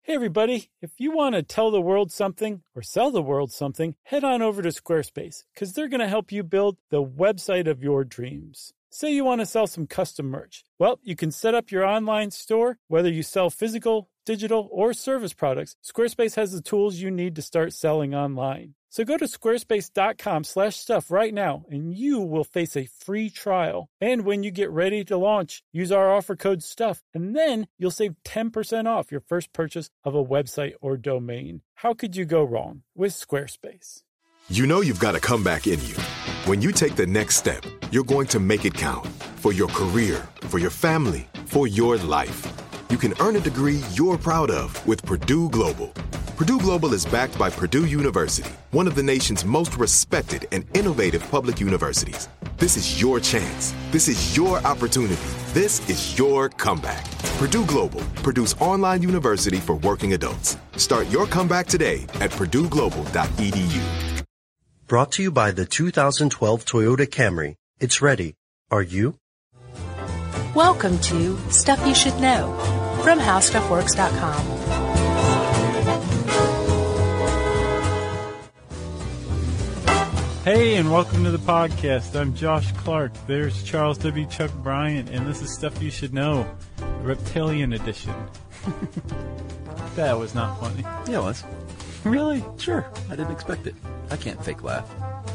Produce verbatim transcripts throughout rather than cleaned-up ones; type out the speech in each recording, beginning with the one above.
Hey everybody, if you want to tell the world something or sell the world something, head on over to Squarespace because they're going to help you build the website of your dreams. Say you want to sell some custom merch. Well, you can set up your online store, whether you sell physical, digital, or service products. Squarespace has the tools you need to start selling online. So go to squarespace.com slash stuff right now and you will face a free trial. And when you get ready to launch, use our offer code STUFF and then you'll save ten percent off your first purchase of a website or domain. How could you go wrong with Squarespace? You know you've got a comeback in you. When you take the next step, you're going to make it count for your career, for your family, for your life. You can earn a degree you're proud of with Purdue Global. Purdue Global is backed by Purdue University, one of the nation's most respected and innovative public universities. This is your chance. This is your opportunity. This is your comeback. Purdue Global, Purdue's online university for working adults. Start your comeback today at purdue global dot e d u. Brought to you by the two thousand twelve Toyota Camry. It's ready. Are you? Welcome to Stuff You Should Know from how stuff works dot com. Hey, and welcome to the podcast. I'm Josh Clark. There's Charles W. Chuck Bryant, and this is Stuff You Should Know, Reptilian Edition. That was not funny. Yeah, it was. Really? Sure. I didn't expect it. I can't fake laugh.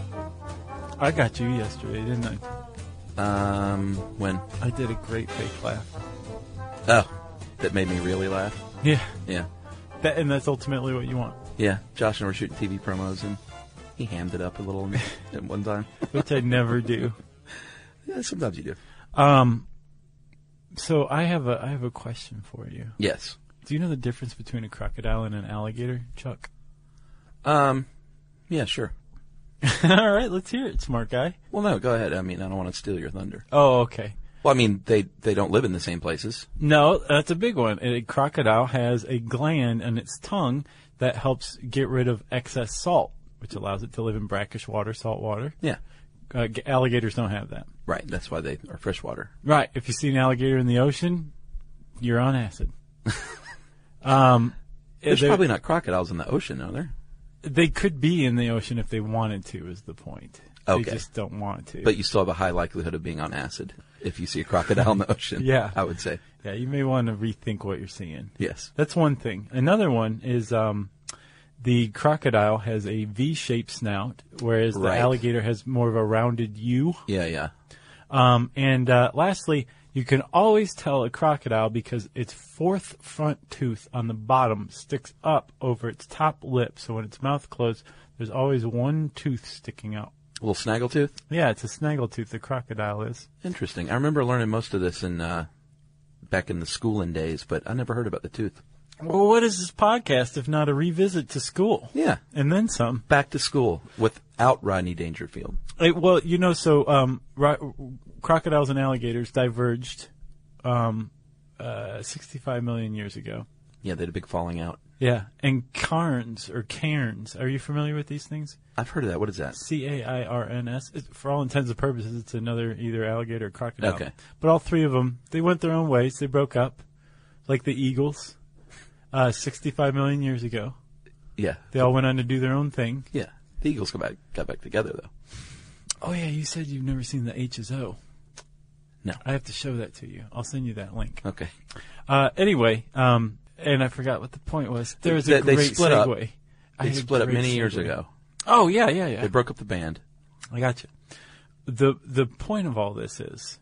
I got you yesterday, didn't I? Um, when? I did a great fake laugh. Oh, that made me really laugh? Yeah. Yeah. That, and that's ultimately what you want. Yeah. Josh and I were shooting T V promos, and he hammed it up a little at one time. Which I never do. Yeah, sometimes you do. Um. So I have a I have a question for you. Yes. Do you know the difference between a crocodile and an alligator, Chuck? Um, yeah, sure. All right, let's hear it, smart guy. Well, no, go ahead. I mean, I don't want to steal your thunder. Oh, okay. Well, I mean, they, they don't live in the same places. No, that's a big one. A crocodile has a gland in its tongue that helps get rid of excess salt, which allows it to live in brackish water, salt water. Yeah. Uh, alligators don't have that. Right, that's why they are freshwater. Right. If you see an alligator in the ocean, you're on acid. um, There's probably not crocodiles in the ocean, are there? They could be in the ocean if they wanted to, is the point. Okay. They just don't want to. But you still have a high likelihood of being on acid if you see a crocodile in the ocean. Yeah. I would say. Yeah, you may want to rethink what you're seeing. Yes. That's one thing. Another one is um, the crocodile has a V-shaped snout, whereas the Right. alligator has more of a rounded U. Yeah, yeah. Um, and uh, lastly, you can always tell a crocodile because its fourth front tooth on the bottom sticks up over its top lip. So when its mouth closed, there's always one tooth sticking out. A little snaggletooth? Yeah, it's a snaggletooth, the crocodile is. Interesting. I remember learning most of this in uh, back in the schooling days, but I never heard about the tooth. Well, what is this podcast if not a revisit to school? Yeah. And then some. Back to school without Rodney Dangerfield. Hey, well, you know, so um, ro- crocodiles and alligators diverged um, uh, sixty-five million years ago. Yeah, they had a big falling out. Yeah, and cairns or cairns. Are you familiar with these things? I've heard of that. What is that? C A I R N S. It, for all intents and purposes, it's another either alligator or crocodile. Okay. But all three of them, they went their own ways. They broke up, like the eagles, uh, sixty-five million years ago. Yeah. They all went on to do their own thing. Yeah. The Eagles got back, got back together, though. Oh, yeah, you said you've never seen the H S O. No. I have to show that to you. I'll send you that link. Okay. Uh, anyway, um, and I forgot what the point was. There was They- a they great split up. segue. I They had a split up great many years segue. ago. Oh, yeah, yeah, yeah. They broke up the band. I got you. The the point of all this is,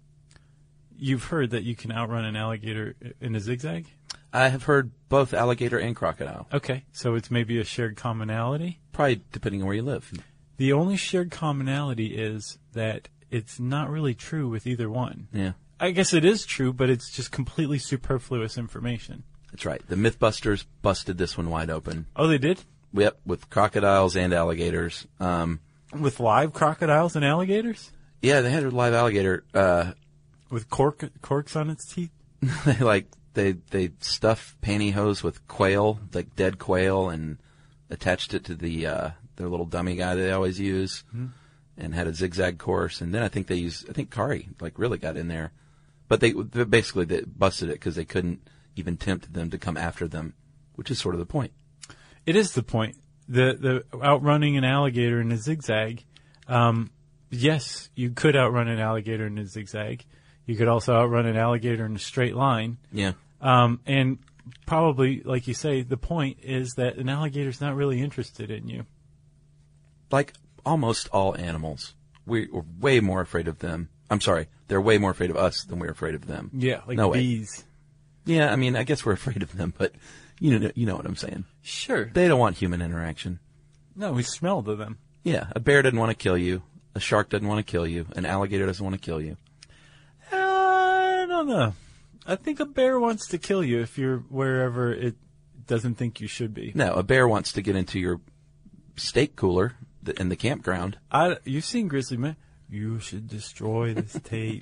you've heard that you can outrun an alligator in a zigzag? I have heard both alligator and crocodile. Okay, so it's maybe a shared commonality? Probably depending on where you live. The only shared commonality is that it's not really true with either one. Yeah. I guess it is true, but it's just completely superfluous information. That's right. The Mythbusters busted this one wide open. Oh, they did? Yep, with crocodiles and alligators. Um, With live crocodiles and alligators? yeah, they had a live alligator. Uh, With cork corks on its teeth? they like they they stuff pantyhose with quail, like dead quail, and attached it to the uh, their little dummy guy they always use, mm-hmm. and had a zigzag course. And then I think they used I think Kari like really got in there, but they, they basically they busted it because they couldn't even tempt them to come after them which is sort of the point. It is the point. The the outrunning an alligator in a zigzag. Um, yes, you could outrun an alligator in a zigzag. You could also outrun an alligator in a straight line. Yeah. Um, and probably, like you say, the point is that an alligator's not really interested in you. Like almost all animals, we, we're way more afraid of them. I'm sorry, they're way more afraid of us than we're afraid of them. Yeah, like no bees. Way. Yeah, I mean, I guess we're afraid of them, but you know, you know what I'm saying. Sure. They don't want human interaction. No, we smell to them. Yeah, a bear doesn't want to kill you. A shark doesn't want to kill you. An alligator doesn't want to kill you. Uh, I don't know. I think a bear wants to kill you if you're wherever it doesn't think you should be. No, a bear wants to get into your steak cooler in the campground. I, you've seen Grizzly Man. You should destroy this tape.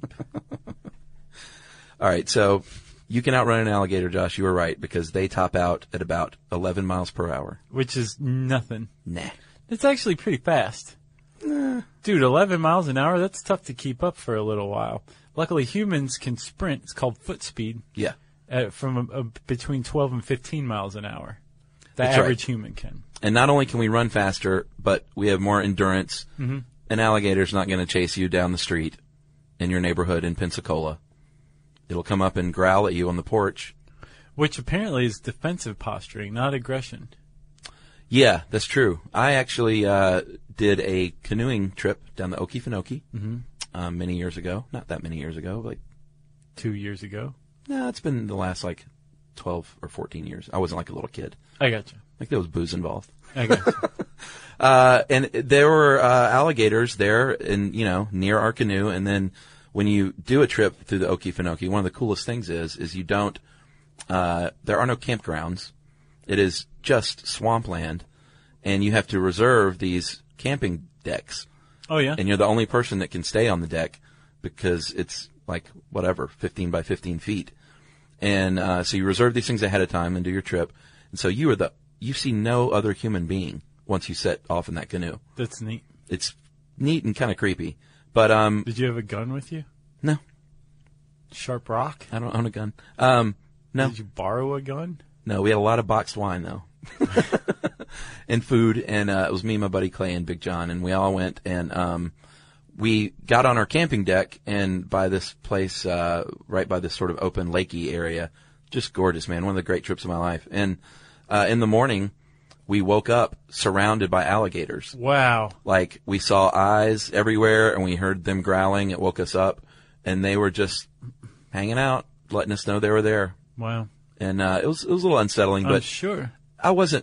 All right, so you can outrun an alligator, Josh. You were right, because they top out at about eleven miles per hour. Which is nothing. Nah. It's actually pretty fast. Nah. Dude, eleven miles an hour, that's tough to keep up for a little while. Luckily, humans can sprint. It's called foot speed. Yeah. At, from a, a, between twelve and fifteen miles an hour. The That's average right. human can. And not only can we run faster, but we have more endurance. Mm-hmm. An alligator's not going to chase you down the street in your neighborhood in Pensacola. It'll come up and growl at you on the porch. Which apparently is defensive posturing, not aggression. Yeah, that's true. I actually uh, did a canoeing trip down the Okefenokee Mm-hmm. um, many years ago. Not that many years ago, like Two years ago. no, it's been the last like twelve or fourteen years. I wasn't like a little kid. I got you. Like there was booze involved. I got you. Uh, and there were uh, alligators there, in you know, near our canoe. And then when you do a trip through the Okefenokee, one of the coolest things is is you don't. Uh, there are no campgrounds. It is just swampland, and you have to reserve these camping decks. Oh, yeah? And you're the only person that can stay on the deck because it's like whatever, fifteen by fifteen feet. And uh, so you reserve these things ahead of time and do your trip. And so you are the you see no other human being once you set off in that canoe. That's neat. It's neat and kind of creepy. But um, Did you have a gun with you? no, Sharp rock? I don't own a gun. Um, no, Did you borrow a gun? no, we had a lot of boxed wine though, and food. And uh, it was me, my buddy Clay, and Big John, and we all went and um, we got on our camping deck and by this place uh, right by this sort of open lakey area. Just gorgeous, man. One of the great trips of my life. And uh, in the morning, we woke up surrounded by alligators. Wow. Like, we saw eyes everywhere, and we heard them growling. It woke us up, and they were just hanging out, letting us know they were there. Wow. And uh, it was it was a little unsettling, I'm but sure. I wasn't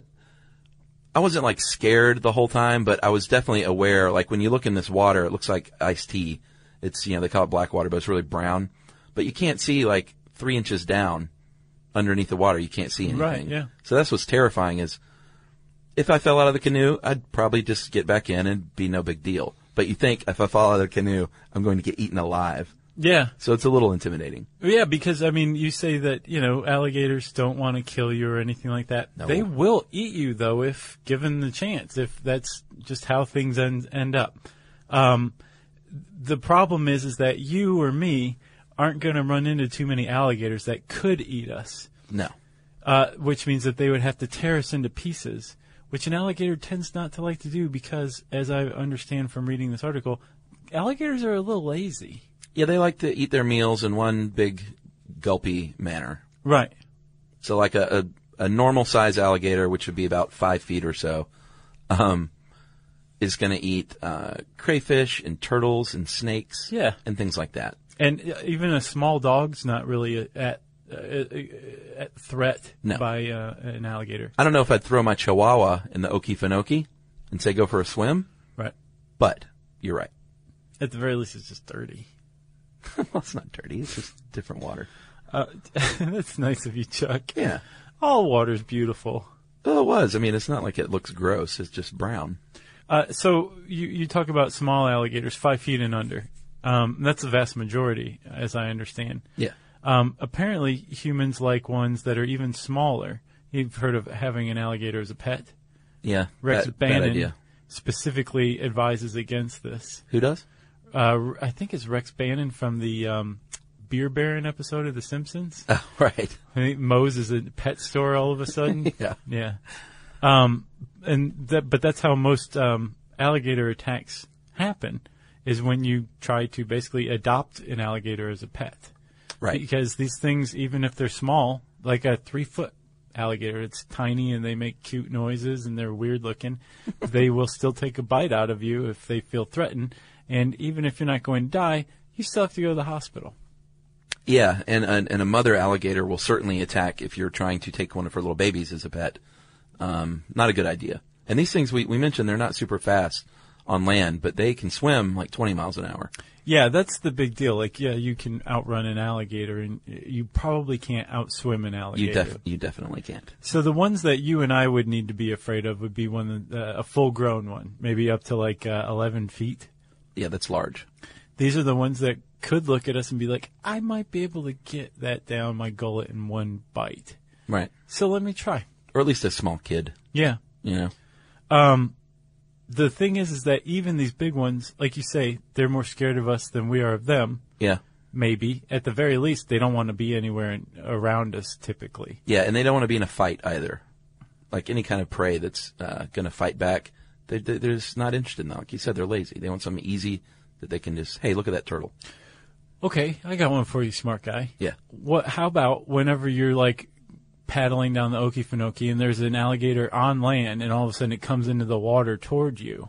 I wasn't like scared the whole time, but I was definitely aware. Like, when you look in this water, it looks like iced tea. It's, you know, they call it black water, but it's really brown. But you can't see like three inches down underneath the water. You can't see anything. Right, yeah. So that's what's terrifying is, if I fell out of the canoe, I'd probably just get back in and be no big deal. But you think if I fall out of the canoe, I'm going to get eaten alive. Yeah. So it's a little intimidating. Yeah, because, I mean, you say that, you know, alligators don't want to kill you or anything like that. No. They will eat you, though, if given the chance, if that's just how things end, end up. Um, the problem is, is that you or me aren't going to run into too many alligators that could eat us, No. uh, which means that they would have to tear us into pieces, which an alligator tends not to like to do because, as I understand from reading this article, alligators are a little lazy. Yeah, they like to eat their meals in one big gulpy manner. Right. So like a, a, a normal size alligator, which would be about five feet or so, um, is going to eat uh, crayfish and turtles and snakes Yeah. and things like that. And uh, even a small dog's not really at, uh, at threat No. by uh, an alligator. I don't know if I'd throw my Chihuahua in the Okefenokee and say go for a swim, Right. but you're right. At the very least, it's just dirty. Well, it's not dirty. It's just different water. Uh, that's nice of you, Chuck. Yeah. All water's beautiful. Well, it was. I mean, it's not like it looks gross. It's just brown. Uh, so you, you talk about small alligators, five feet and under. Um, that's the vast majority, as I understand. Yeah. Um, apparently, humans like ones that are even smaller. You've heard of having an alligator as a pet? Yeah. Rex bad, bad Bannon idea. specifically advises against this. Who does? Uh, I think it's Rex Bannon from the um, Beer Baron episode of The Simpsons. Oh, right. I think Moe's is a pet store all of a sudden. Yeah. Yeah. Um, and that, but that's how most um, alligator attacks happen, is when you try to basically adopt an alligator as a pet. Right. Because these things, even if they're small, like a three-foot alligator, it's tiny and they make cute noises and they're weird looking, they will still take a bite out of you if they feel threatened. And even if you're not going to die, you still have to go to the hospital. Yeah, and, and and a mother alligator will certainly attack if you're trying to take one of her little babies as a pet. Um, not a good idea. And these things, we, we mentioned, they're not super fast on land, but they can swim like twenty miles an hour. Yeah, that's the big deal. Like, yeah, you can outrun an alligator, and you probably can't outswim an alligator. You, def- you definitely can't. So the ones that you and I would need to be afraid of would be one uh, a full-grown one, maybe up to like uh, eleven feet. Yeah, that's large. These are the ones that could look at us and be like, I might be able to get that down my gullet in one bite. Right. So let me try. Or at least a small kid. Yeah. You know? Um, the thing is, is that even these big ones, like you say, they're more scared of us than we are of them. Yeah. Maybe. At the very least, they don't want to be anywhere in, around us, typically. Yeah, and they don't want to be in a fight either. Like any kind of prey that's uh, going to fight back, they, they, they're just not interested in that. Like you said, they're lazy. They want something easy that they can just, hey, look at that turtle. Okay, I got one for you, smart guy. Yeah. What? How about whenever you're like paddling down the Okefenokee and there's an alligator on land and all of a sudden it comes into the water toward you?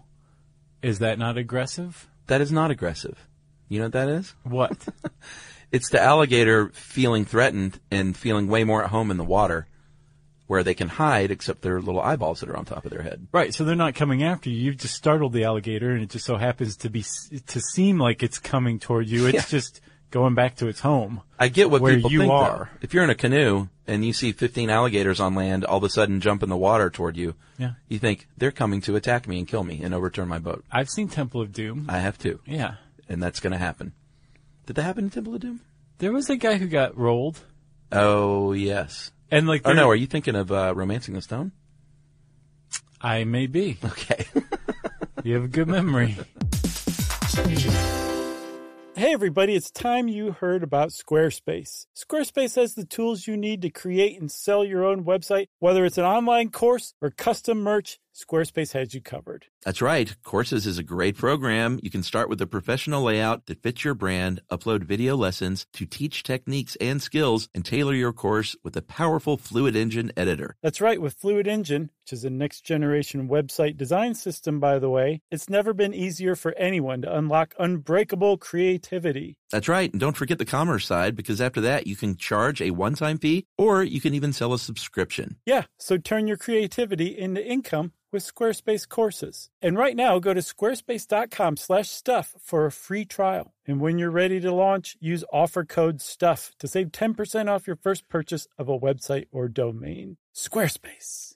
Is that not aggressive? That is not aggressive. You know what that is? What? It's the alligator feeling threatened and feeling way more at home in the water, where they can hide except their little eyeballs that are on top of their head. Right, so they're not coming after you. You've just startled the alligator, and it just so happens to be to seem like it's coming toward you. It's Yeah. just going back to its home. I get what where people you think, are. though. If you're in a canoe and you see fifteen alligators on land all of a sudden jump in the water toward you, Yeah. you think, they're coming to attack me and kill me and overturn my boat. I've seen Temple of Doom. I have too. Yeah. And that's going to happen. Did that happen in Temple of Doom? There was a guy who got rolled. Oh, yes. And like, Oh, there- no, are you thinking of uh, Romancing the Stone? I may be. Okay. You have a good memory. Hey everybody, it's time you heard about Squarespace. Squarespace has the tools you need to create and sell your own website. Whether it's an online course or custom merch, Squarespace has you covered. That's right. Courses is a great program. You can start with a professional layout that fits your brand, upload video lessons to teach techniques and skills, and tailor your course with a powerful Fluid Engine editor. That's right, with Fluid Engine, which is a next-generation website design system, by the way, it's never been easier for anyone to unlock unbreakable creativity. That's right. And don't forget the commerce side, because after that, you can charge a one-time fee, or you can even sell a subscription. Yeah, so turn your creativity into income with Squarespace courses. And right now, go to squarespace.com slash stuff for a free trial. And when you're ready to launch, use offer code STUFF to save ten percent off your first purchase of a website or domain. Squarespace.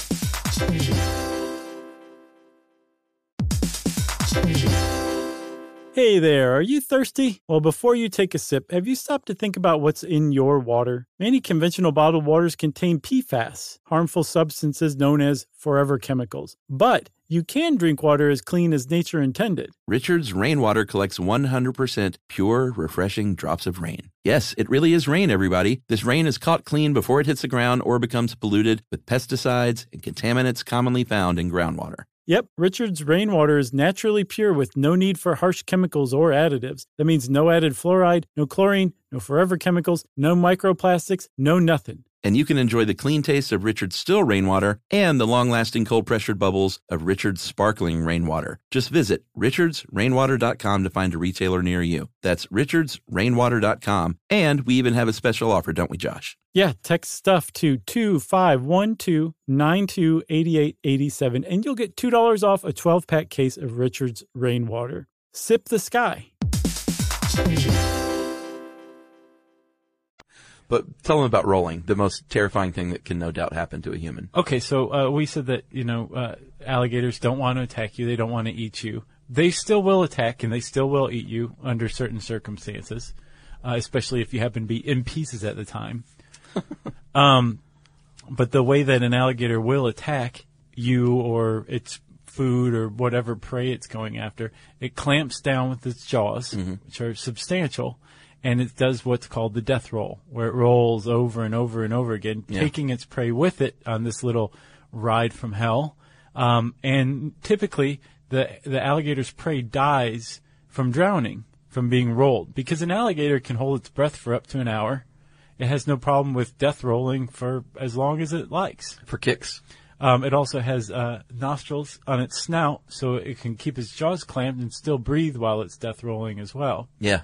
Hey there, are you thirsty? Well, before you take a sip, have you stopped to think about what's in your water? Many conventional bottled waters contain P FAS, harmful substances known as forever chemicals. But you can drink water as clean as nature intended. Richard's Rainwater collects one hundred percent pure, refreshing drops of rain. Yes, it really is rain, everybody. This rain is caught clean before it hits the ground or becomes polluted with pesticides and contaminants commonly found in groundwater. Yep, Richard's Rainwater is naturally pure with no need for harsh chemicals or additives. That means no added fluoride, no chlorine, no forever chemicals, no microplastics, no nothing. And you can enjoy the clean taste of Richard's still rainwater and the long-lasting cold-pressured bubbles of Richard's sparkling rainwater. Just visit richards rainwater dot com to find a retailer near you. That's richards rainwater dot com. And we even have a special offer, don't we, Josh? Yeah, text STUFF to two five one two nine two eight eight eight seven, and you'll get two dollars off a twelve-pack case of Richard's Rainwater. Sip the sky. But tell them about rolling, the most terrifying thing that can no doubt happen to a human. Okay, so uh, we said that, you know, uh, alligators don't want to attack you. They don't want to eat you. They still will attack, and they still will eat you under certain circumstances, uh, especially if you happen to be in pieces at the time. um, but the way that an alligator will attack you or its food or whatever prey it's going after, it clamps down with its jaws, mm-hmm. which are substantial, and it does what's called the death roll, where it rolls over and over and over again, Yeah. taking its prey with it on this little ride from hell. Um, and typically, the the alligator's prey dies from drowning, from being rolled, because an alligator can hold its breath for up to an hour. It has no problem with death rolling for as long as it likes. For kicks. Um, it also has uh, nostrils on its snout, so it can keep its jaws clamped and still breathe while it's death rolling as well. Yeah.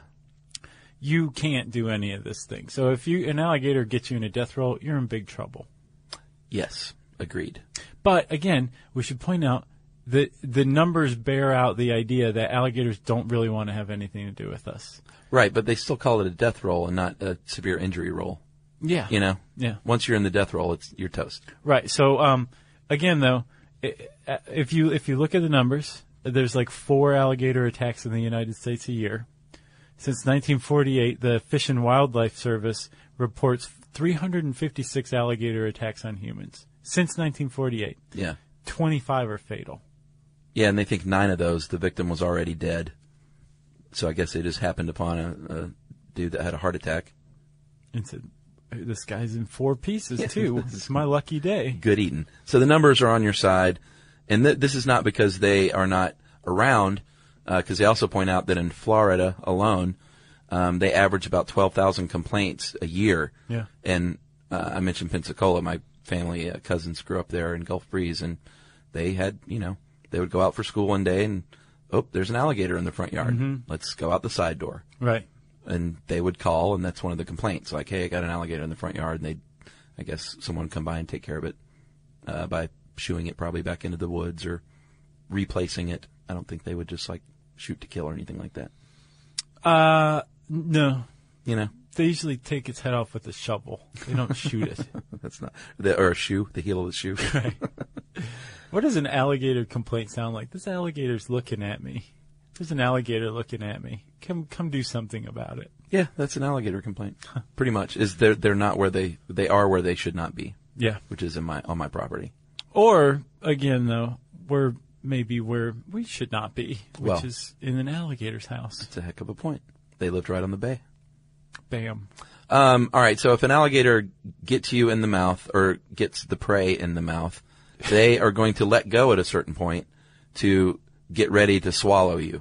You can't do any of this thing. So if you an alligator gets you in a death roll, you're in big trouble. Yes. Agreed. But again, we should point out that the numbers bear out the idea that alligators don't really want to have anything to do with us. Right, but they still call it a death roll and not a severe injury roll. Yeah. You know? Yeah. Once you're in the death roll, it's you're toast. Right. So, um, again, though, i- if you if you look at the numbers, there's like four alligator attacks in the United States a year. Since nineteen forty-eight, the Fish and Wildlife Service reports three hundred fifty-six alligator attacks on humans. Since nineteen forty-eight, Yeah. twenty-five are fatal. Yeah, and they think nine of those, the victim was already dead. So I guess they just happened upon a, a dude that had a heart attack. And said, this guy's in four pieces, too. It's my lucky day. Good eating. So the numbers are on your side. And th- this is not because they are not around, because they also point out that in Florida alone, um, they average about twelve thousand complaints a year. Yeah. And uh, I mentioned Pensacola. My family, uh, cousins grew up there in Gulf Breeze, and they had, you know, they would go out for school one day and, oh, there's an alligator in the front yard. Mm-hmm. Let's go out the side door. Right. And they would call, and that's one of the complaints. Like, hey, I got an alligator in the front yard, and they'd, I guess, someone would come by and take care of it uh, by shooing it probably back into the woods or replacing it. I don't think they would just, like, shoot to kill or anything like that. Uh, no. You know? They usually take its head off with a shovel. They don't shoot it. That's not, the, or a shoe, the heel of the shoe. Right. What does an alligator complaint sound like? This alligator's looking at me. There's an alligator looking at me. Come, come do something about it. Yeah, that's an alligator complaint. Pretty much. Is they're they're not where they they are where they should not be. Yeah. Which is in my on my property. Or again, though, we're maybe where we should not be, which Well, is in an alligator's house. It's a heck of a point. They lived right on the bay. Bam. Um, all right. So if an alligator gets you in the mouth or gets the prey in the mouth, they are going to let go at a certain point to get ready to swallow you.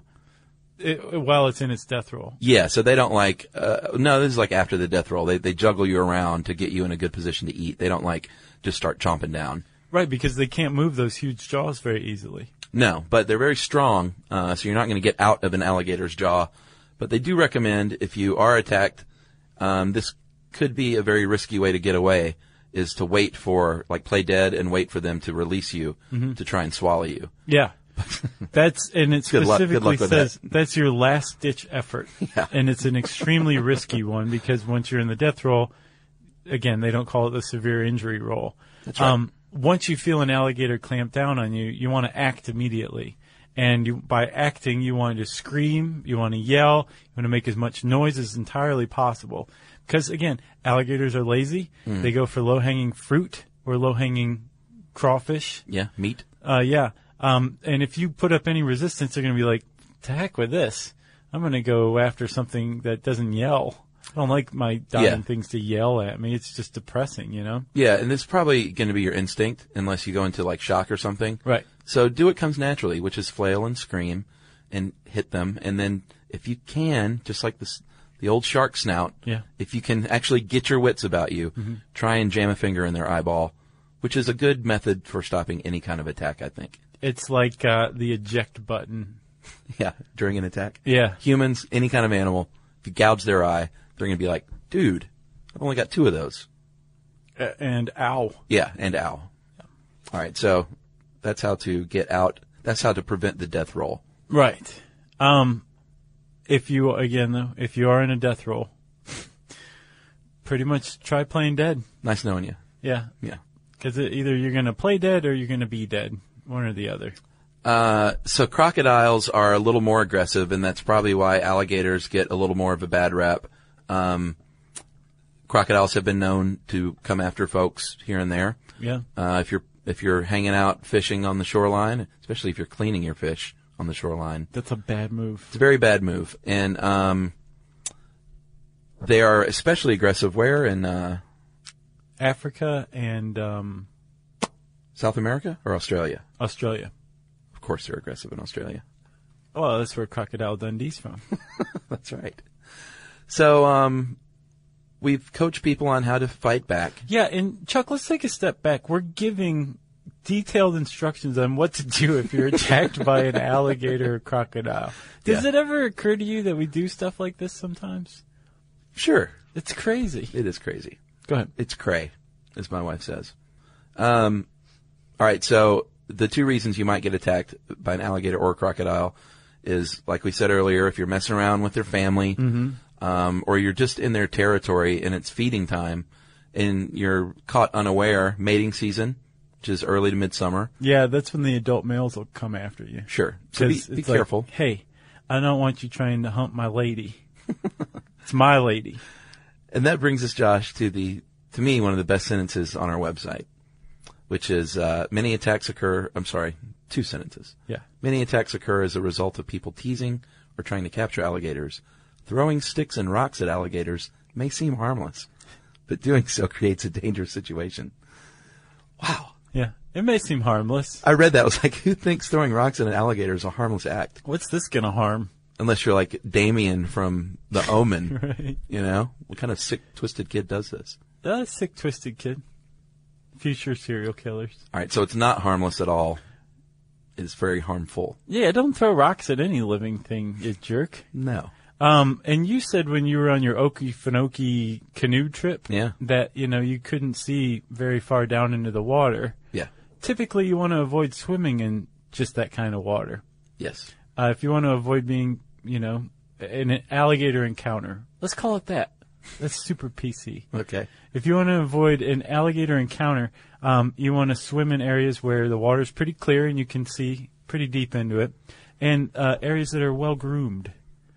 It, while it's in its death roll. Yeah, so they don't like, uh, no, this is like after the death roll. They, they juggle you around to get you in a good position to eat. They don't like just start chomping down. Right, because they can't move those huge jaws very easily. No, but they're very strong, uh, so you're not going to get out of an alligator's jaw. But they do recommend if you are attacked, um, this could be a very risky way to get away, is to wait for, like, play dead and wait for them to release you Mm-hmm. to try and swallow you. Yeah. That's, and it Good luck- good specifically luck with says that. that's your last ditch effort. Yeah. And it's an extremely risky one because once you're in the death roll, again, they don't call it the severe injury roll. That's right. Um, once you feel an alligator clamp down on you, you want to act immediately. And you, by acting, you want to scream, you want to yell, you want to make as much noise as entirely possible. Because again, alligators are lazy. Mm. They go for low-hanging fruit or low-hanging crawfish. Yeah, meat. Uh, yeah. Um, and if you put up any resistance, they're going to be like, to heck with this. I'm going to go after something that doesn't yell. I don't like my dying Yeah. things to yell at me. It's just depressing, you know? Yeah, and it's probably going to be your instinct unless you go into, like, shock or something. Right. So do what comes naturally, which is flail and scream and hit them. And then if you can, just like this, the old shark snout, Yeah. if you can actually get your wits about you, Mm-hmm. try and jam a finger in their eyeball, which is a good method for stopping any kind of attack, I think. It's like uh, the eject button. Yeah, during an attack. Yeah. Humans, any kind of animal, if you gouge their eye, they're going to be like, dude, I've only got two of those. Uh, and ow. Yeah, and ow. All right, so that's how to get out. That's how to prevent the death roll. Right. Um, if you, again, though, if you are in a death roll, pretty much try playing dead. Nice knowing you. Yeah. Yeah. Because either you're going to play dead or you're going to be dead. One or the other. Uh, so crocodiles are a little more aggressive, and that's probably why alligators get a little more of a bad rap. Um, crocodiles have been known to come after folks here and there. Yeah. Uh, if you're if you're hanging out fishing on the shoreline, especially if you're cleaning your fish on the shoreline, That's a bad move. it's a very bad move. And um, They are especially aggressive where? In uh, Africa and um, South America or Australia? Australia. Of course they're aggressive in Australia. Well, that's where Crocodile Dundee's from. That's right. So um, we've coached people on how to fight back. Yeah, and Chuck, let's take a step back. We're giving detailed instructions on what to do if you're attacked by an alligator or crocodile. Does Yeah. it ever occur to you that we do stuff like this sometimes? Sure. It's crazy. It is crazy. Go ahead. It's cray, as my wife says. Um, all right, so the two reasons you might get attacked by an alligator or a crocodile is, like we said earlier, if you're messing around with their family, Mm-hmm. um, or you're just in their territory and it's feeding time, and you're caught unaware, mating season, which is early to midsummer. Yeah, that's when the adult males will come after you. Sure. So be, 'Cause be it's like, careful. hey, I don't want you trying to hump my lady. It's my lady. And that brings us, Josh, to the, to me, one of the best sentences on our website, which is, uh, many attacks occur, I'm sorry, two sentences. Yeah. Many attacks occur as a result of people teasing or trying to capture alligators. Throwing sticks and rocks at alligators may seem harmless, but doing so creates a dangerous situation. Wow. Yeah. It may seem harmless. I read that. I was like, who thinks throwing rocks at an alligator is a harmless act? What's this going to harm? Unless you're like Damien from The Omen. Right. You know? What kind of sick, twisted kid does this? That's a sick, twisted kid. Future serial killers. All right, so it's not harmless at all. It's very harmful. Yeah, don't throw rocks at any living thing, you jerk. No. Um, and you said when you were on your Okefenokee canoe trip Yeah. that, you know, you couldn't see very far down into the water. Yeah. Typically, you want to avoid swimming in just that kind of water. Yes. Uh, if you want to avoid being, you know, in an alligator encounter, let's call it that. That's super P C. Okay. If you want to avoid an alligator encounter, um, you want to swim in areas where the water's pretty clear and you can see pretty deep into it, and uh, areas that are well groomed.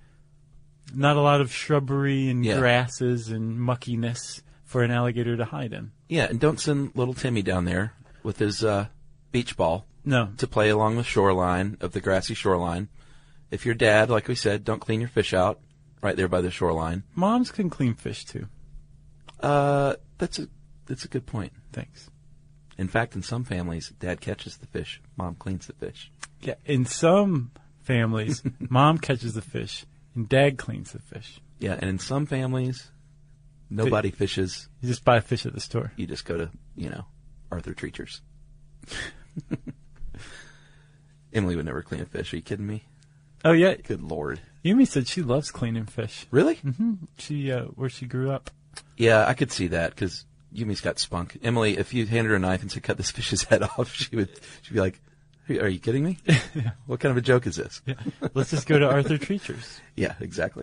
Not a lot of shrubbery and Yeah. grasses and muckiness for an alligator to hide in. Yeah, and don't send little Timmy down there with his uh, beach ball No. to play along the shoreline of the grassy shoreline. If you're dad, like we said, don't clean your fish out right there by the shoreline. Moms can clean fish too. Uh, that's a that's a good point. Thanks. In fact, in some families, dad catches the fish, mom cleans the fish. Yeah, in some families, mom catches the fish and dad cleans the fish. Yeah, and in some families, nobody fishes. You just buy fish at the store. You just go to, you know, Arthur Treacher's. Emily would never clean a fish. Are you kidding me? Oh yeah, Good Lord. Yumi said she loves cleaning fish. Really? hmm She uh, where she grew up. Yeah, I could see that because Yumi's got spunk. Emily, if you handed her a knife and said, cut this fish's head off, she would, she'd be like, "Are you kidding me? What kind of a joke is this?" Yeah. Let's just go to Arthur Treacher's. Yeah, exactly.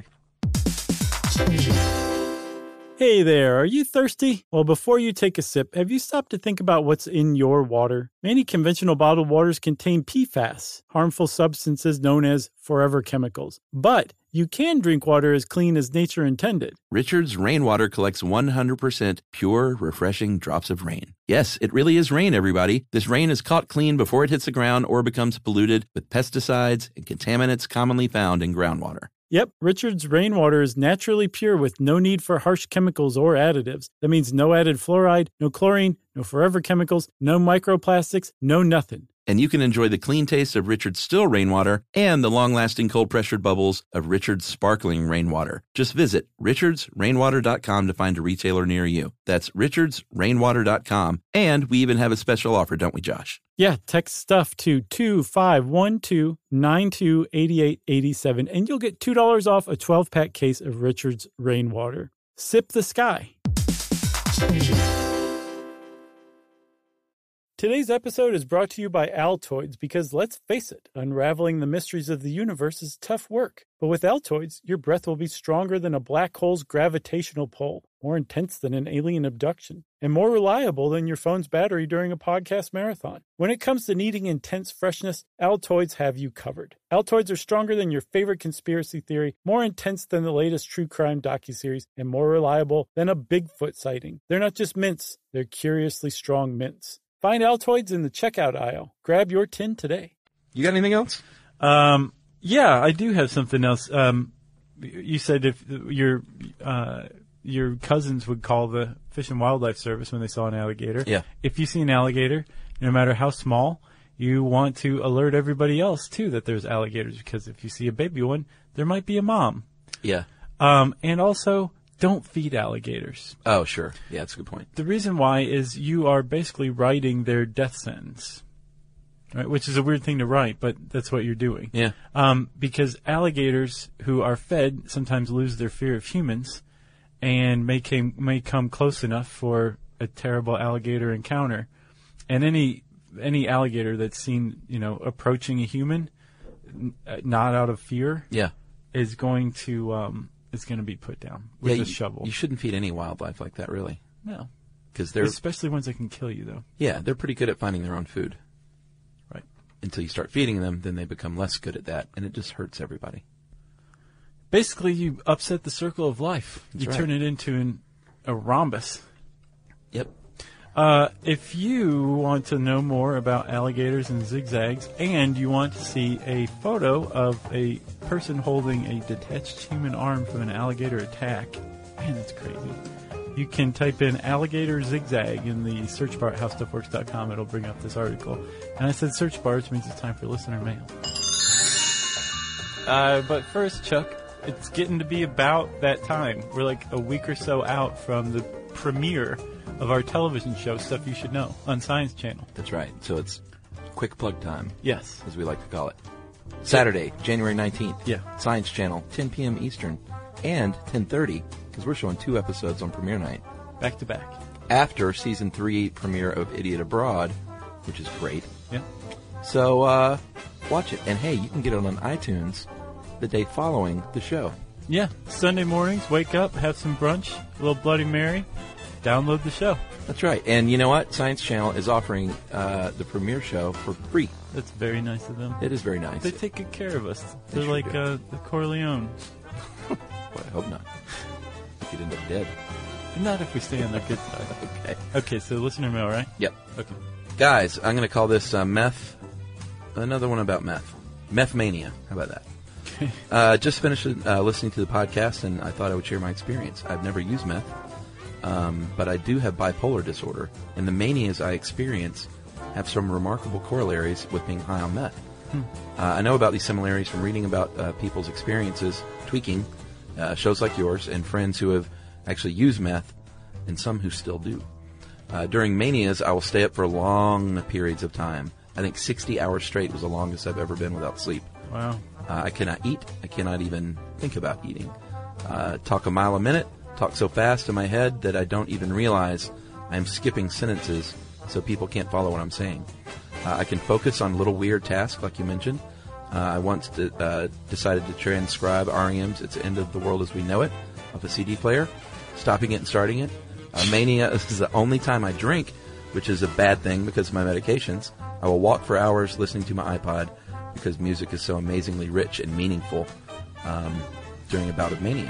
Hey there, are you thirsty? Well, before you take a sip, have you stopped to think about what's in your water? Many conventional bottled waters contain P FAS, harmful substances known as forever chemicals. But you can drink water as clean as nature intended. Richard's Rainwater collects one hundred percent pure, refreshing drops of rain. Yes, it really is rain, everybody. This rain is caught clean before it hits the ground or becomes polluted with pesticides and contaminants commonly found in groundwater. Yep, Richard's Rainwater is naturally pure with no need for harsh chemicals or additives. That means no added fluoride, no chlorine, no forever chemicals, no microplastics, no nothing. And you can enjoy the clean taste of Richard's still rainwater and the long-lasting cold-pressured bubbles of Richard's sparkling rainwater. Just visit richards rainwater dot com to find a retailer near you. That's richards rainwater dot com. And we even have a special offer, don't we, Josh? Yeah, text stuff to two five one two nine two eight eight eight seven and you'll get two dollars off a twelve-pack case of Richard's Rainwater. Sip the sky. Today's episode is brought to you by Altoids because, let's face it, unraveling the mysteries of the universe is tough work. But with Altoids, your breath will be stronger than a black hole's gravitational pull, more intense than an alien abduction, and more reliable than your phone's battery during a podcast marathon. When it comes to needing intense freshness, Altoids have you covered. Altoids are stronger than your favorite conspiracy theory, more intense than the latest true crime docuseries, and more reliable than a Bigfoot sighting. They're not just mints, they're curiously strong mints. Find Altoids in the checkout aisle. Grab your tin today. You got anything else? Um, yeah, I do have something else. Um, you said if your uh, your cousins would call the Fish and Wildlife Service when they saw an alligator. Yeah. If you see an alligator, no matter how small, you want to alert everybody else too that there's alligators, because if you see a baby one, there might be a mom. Yeah. Um, and also, don't feed alligators. Oh, sure. Yeah, that's a good point. The reason why is you are basically writing their death sentence, right? Which is a weird thing to write, but that's what you're doing. Yeah. Um, because alligators who are fed sometimes lose their fear of humans and may, came, may come close enough for a terrible alligator encounter. And any any alligator that's seen, you know, approaching a human, n- not out of fear, Yeah. is going to um, is going to be put down with yeah, a you, shovel. You shouldn't feed any wildlife like that, really. No. Because they're, Especially ones that can kill you, though. yeah, they're pretty good at finding their own food. Right. Until you start feeding them, then they become less good at that, and it just hurts everybody. Basically, you upset the circle of life. That's you right. turn it into an, a rhombus. Yep. Uh, if you want to know more about alligators and zigzags, and you want to see a photo of a person holding a detached human arm from an alligator attack, man, that's crazy. You can type in alligator zigzag in the search bar at how stuff works dot com. It'll bring up this article. And I said search bar, which means it's time for listener mail. Uh, but first, Chuck, it's getting to be about that time. We're like a week or so out from the premiere of our television show, Stuff You Should Know, on Science Channel. That's right. So it's quick plug time, Yes. as we like to call it. Saturday, January nineteenth. Yeah. Science Channel, ten p.m. Eastern, and ten thirty, because we're showing two episodes on premiere night. Back to back. After season three premiere of Idiot Abroad, which is great. Yeah. So, uh, watch it. And hey, you can get it on iTunes the day following the show. Yeah. Sunday mornings, wake up, have some brunch, a little Bloody Mary, download the show. That's right. And you know what? Science Channel is offering uh, the premiere show for free. That's very nice of them. It is very nice. They take good care of us. They They're sure like do. uh, the Corleone. Boy, I hope not. You could end up dead. Not if we stay on their good side. Okay. Okay, so listener mail, right? Yep. Okay. Guys, I'm going to call this uh, meth. Another one about meth. Meth mania. How about that? Uh, just finished uh, listening to the podcast, and I thought I would share my experience. I've never used meth, um, but I do have bipolar disorder, and the manias I experience have some remarkable corollaries with being high on meth. Hmm. Uh, I know about these similarities from reading about uh, people's experiences tweaking, uh, shows like yours, and friends who have actually used meth, and some who still do. Uh, during manias, I will stay up for long periods of time. I think sixty hours straight was the longest I've ever been without sleep. Wow. Uh, I cannot eat. I cannot even think about eating. Uh, talk a mile a minute. Talk so fast in my head that I don't even realize I'm skipping sentences so people can't follow what I'm saying. Uh, I can focus on little weird tasks like you mentioned. Uh, I once d- uh, decided to transcribe R E M's It's the End of the World as We Know It off a C D player, stopping it and starting it. Uh, mania is the only time I drink, which is a bad thing because of my medications. I will walk for hours listening to my iPod because music is so amazingly rich and meaningful um, during a bout of mania.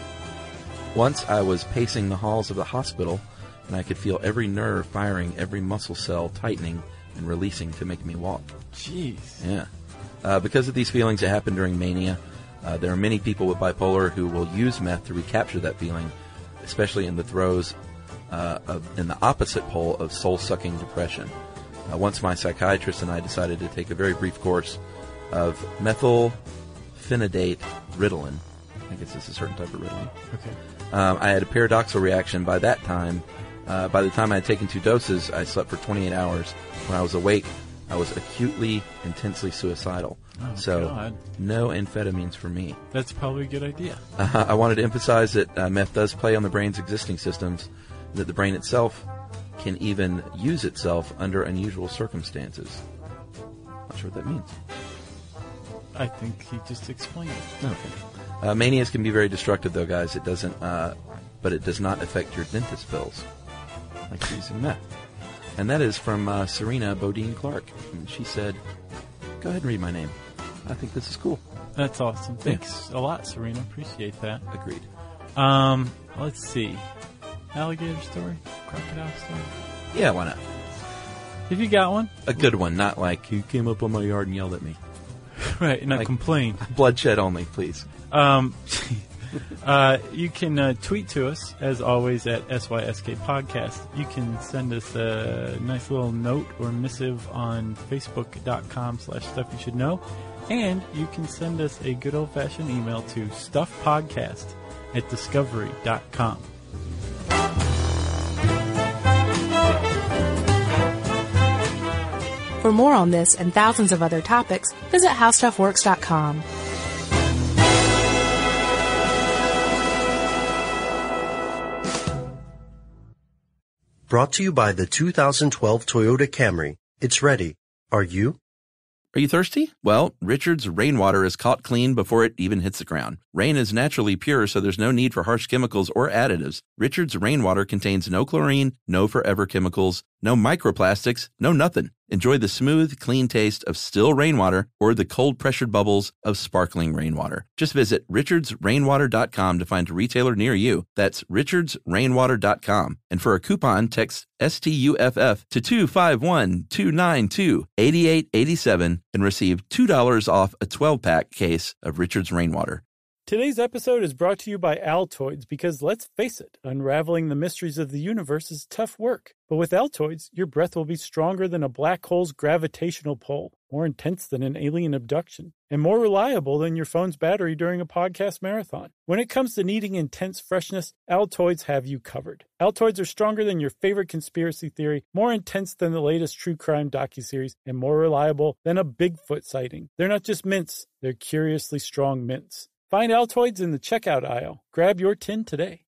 Once I was pacing the halls of the hospital, and I could feel every nerve firing, every muscle cell tightening and releasing to make me walk. Jeez. Yeah. Uh, because of these feelings that happen during mania, uh, there are many people with bipolar who will use meth to recapture that feeling, especially in the throes uh, of, in the opposite pole of soul-sucking depression. Uh, once my psychiatrist and I decided to take a very brief course of methylphenidate Ritalin. I guess it's a certain type of Ritalin. Okay. Um, I had a paradoxical reaction by that time. Uh, by the time I had taken two doses, I slept for twenty-eight hours. When I was awake, I was acutely, intensely suicidal. Oh, so, God. no amphetamines for me. That's probably a good idea. Uh, I wanted to emphasize that uh, meth does play on the brain's existing systems, that the brain itself can even use itself under unusual circumstances. Not sure what that means. I think he just explained it. Okay. Uh, manias can be very destructive, though, guys. It doesn't, uh, but it does not affect your dentist bills, like using meth. And that is from uh, Serena Bodine Clark. And she said, "Go ahead and read my name. I think this is cool." That's awesome. Thanks a lot, Serena. Appreciate that. Agreed. Um, let's see. Alligator story? Crocodile story? Yeah, why not? Have you got one? A good one, not like you came up on my yard and yelled at me. Right, and I Like- complained. Bloodshed only, please. Um, uh, you can uh, tweet to us, as always, at S Y S K Podcast. You can send us a nice little note or missive on Facebook.com slash Stuff You Should Know. And you can send us a good old-fashioned email to stuffpodcast at discovery dot com. For more on this and thousands of other topics, visit how stuff works dot com. Brought to you by the two thousand twelve Toyota Camry. It's ready. Are you? Are you thirsty? Well, Richard's rainwater is caught clean before it even hits the ground. Rain is naturally pure, so there's no need for harsh chemicals or additives. Richard's rainwater contains no chlorine, no forever chemicals, no microplastics, no nothing. Enjoy the smooth, clean taste of still rainwater or the cold-pressured bubbles of sparkling rainwater. Just visit richards rainwater dot com to find a retailer near you. That's richards rainwater dot com. And for a coupon, text S T U F F to two five one, two nine two, eight eight eight seven and receive two dollars off a twelve-pack case of Richard's Rainwater. Today's episode is brought to you by Altoids because, let's face it, unraveling the mysteries of the universe is tough work. But with Altoids, your breath will be stronger than a black hole's gravitational pull, more intense than an alien abduction, and more reliable than your phone's battery during a podcast marathon. When it comes to needing intense freshness, Altoids have you covered. Altoids are stronger than your favorite conspiracy theory, more intense than the latest true crime docuseries, and more reliable than a Bigfoot sighting. They're not just mints, they're curiously strong mints. Find Altoids in the checkout aisle. Grab your tin today.